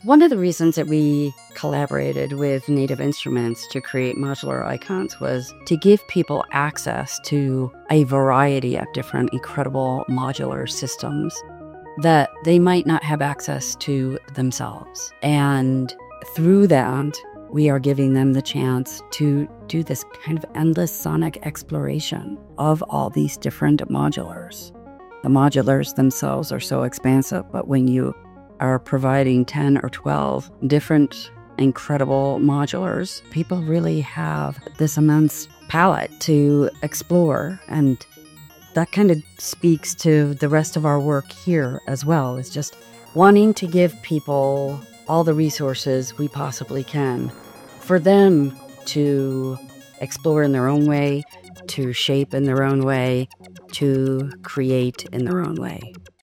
One of the reasons that we collaborated with Native Instruments to create modular icons was to give people access to a variety of different incredible modular systems that they might not have access to themselves. And through that, we are giving them the chance to do this kind of endless sonic exploration of all these different modulars. The modulars themselves are so expansive, but when you are providing 10 or 12 different incredible modulars, people really have this immense palette to explore. And that kind of speaks to the rest of our work here as well. It's just wanting to give people all the resources we possibly can for them to explore in their own way, to shape in their own way, to create in their own way.